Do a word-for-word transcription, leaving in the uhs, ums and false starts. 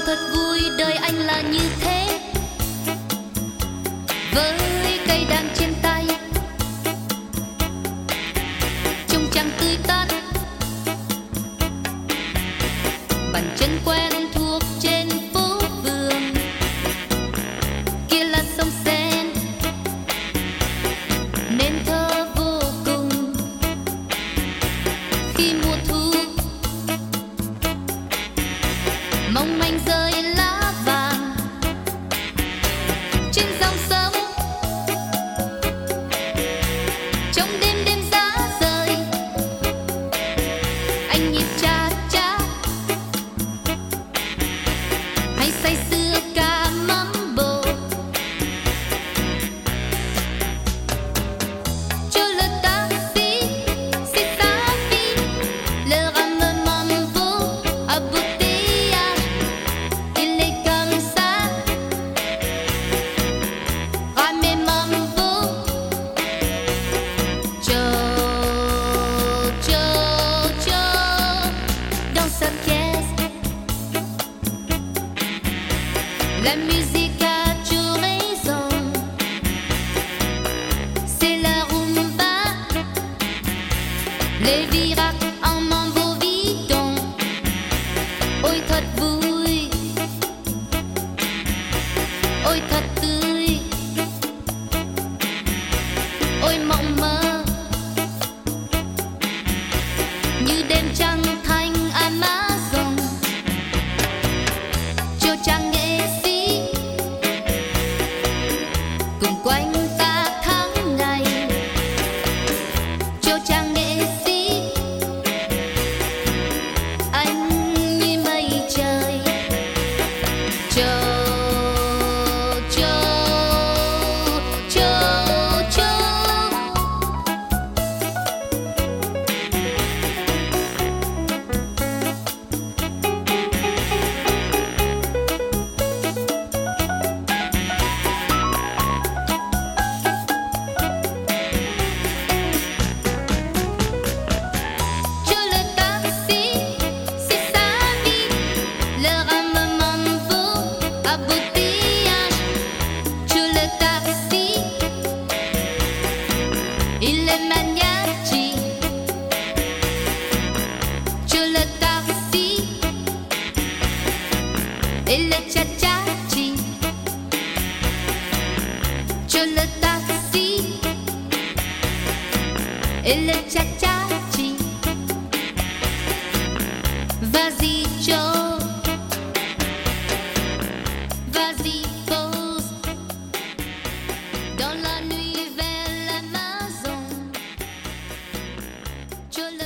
thật vui đời anh là như thế, với cây đàn trên tay trông chẳng tươi tắn, bàn chân quen thuộc trên phố phường, kia là sông Sen nên thơ vô cùng. Khi mùa thu mong manh rơi lá vàng trên dòng sông, trong đêm đêm giá rời anh nhịp cha cha hay say sưa ca mắm bồ. Je le taxi, c'est sa vie, le ramement vaut embouteillage, il est comme ça, ramez mambo, cho cho cho dans sa pièce, la musique a toujours raison, c'est la rumba, les virac en mambo vidon. Ôi thật vui, ôi thật tươi, ôi mộng mơ như đêm trăng thanh Amazon. Cho chàng nghệ sĩ cùng quanh ta tháng ngày, cho chàng nghệ sĩ anh như mây trời, cho cho cho cho Je le taxi, c'est sa vie, le ramement vaut embouteillage. Je le taxi, il est mariachi. Je le taxi, il est cha-cha-chi. Je le taxi, il est cha-cha-chi. Vas-y Joe, vas-y pose, dans la nuit vers l'Amazon. Je le